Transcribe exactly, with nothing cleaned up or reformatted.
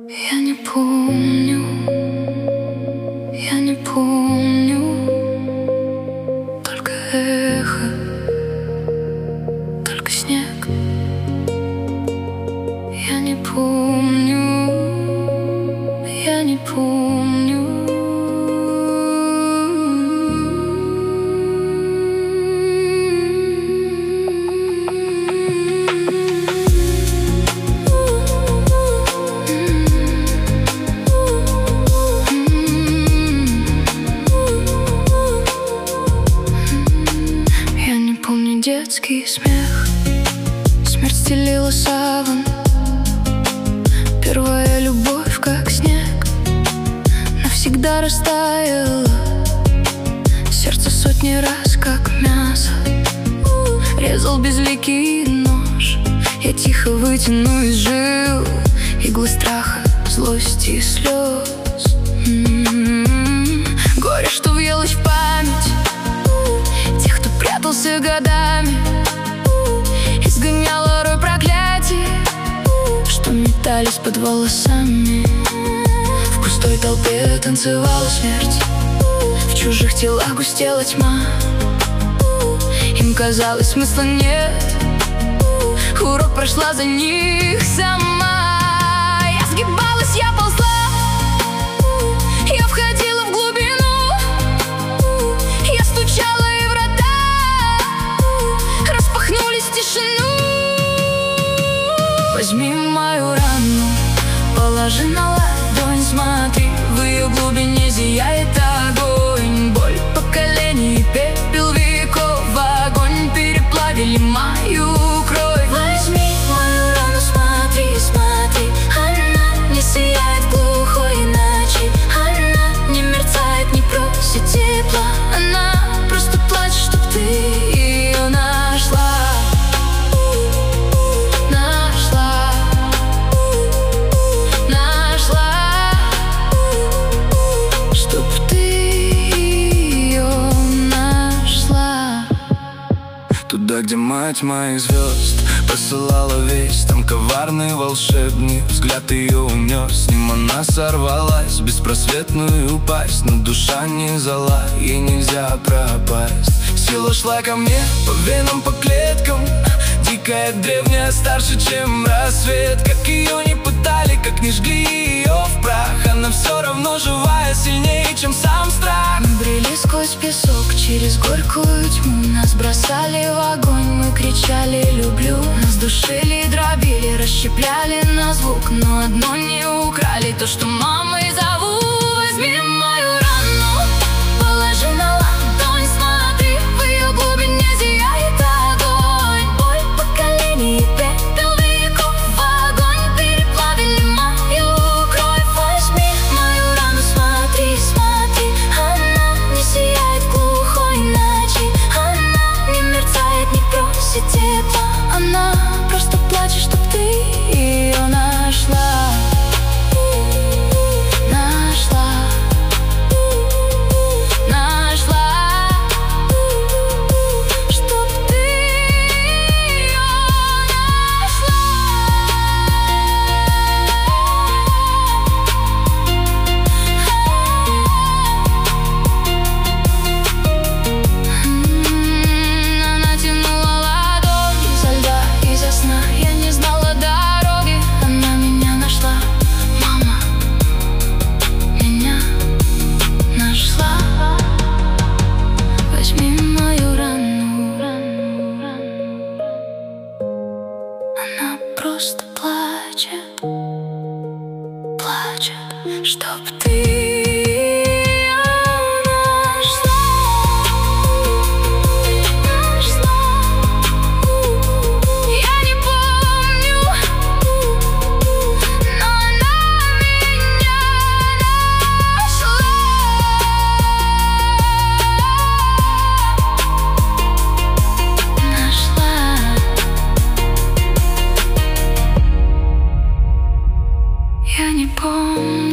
Я не помню, я не помню, только эхо, только снег. Я не помню, я не помню. Детский смех, смерть стелила саван. Первая любовь, как снег, навсегда растаяла. Сердце сотни раз, как мясо, резал безликий нож. Я тихо вытяну из жил иглы страха, злости и слез. М-м-м. Горе, что въелось в память тех, кто прятался годами, изгоняла рой проклятий, что метались под волосами. В пустой толпе танцевала смерть, в чужих телах густела тьма. Им казалось, смысла нет, урок прошла за них сама. Я сгибалась, я ползла, я входила в глубину, я стучала, и врата распахнулись в тишину. Возьми мою рану, положи на ладонь, смотри, в ее глубине зияет огонь. Боль поколений, пепел веков, огонь переплавили мою кровь. Возьми мою рану, смотри, смотри, она не сияет глухой ночи, она не мерцает, не просит тепла, она просто плачет, чтоб ты ее нашла. Нашла, нашла, чтоб ты ее нашла. Туда, где мать моих звезд посылала весть, там коварный волшебный взгляд ее унес. С ним она сорвалась в беспросветную упасть, но душа не зала, ей нельзя пропасть. Сила шла ко мне по венам, по клеткам, дикая, древняя, старше, чем рассвет. Как ее не пытали, как не жгли ее в прах, она все равно живая, сильнее, чем сам страх. Мы брели сквозь песок, через горькую тьму, нас бросали в огонь, мы кричали «люблю». Нас душили, дробили, расщепляли на звук, но одно не украли, то, что мамой зовут. Возьми мою рану, положи на ладонь, смотри, в ее глубине зияет огонь. Боль поколений, пепел веков, огонь переплавили мою кровь. Возьми мою рану, смотри, смотри, она не сияет глухой ночи, она не мерцает, не просит тепла, она просто плачет, чтоб ты ее нашла. Нашла, нашла, чтоб ты ее нашла. Она тянула ладонь изо льда, изо сна. Я не знала дороги, она меня нашла. Мама меня нашла. Возьми мою рану, она просто плачет, плачет, чтоб ты ее нашла. Нашла. Я не помню, но она меня нашла. Нашла. Я не помню.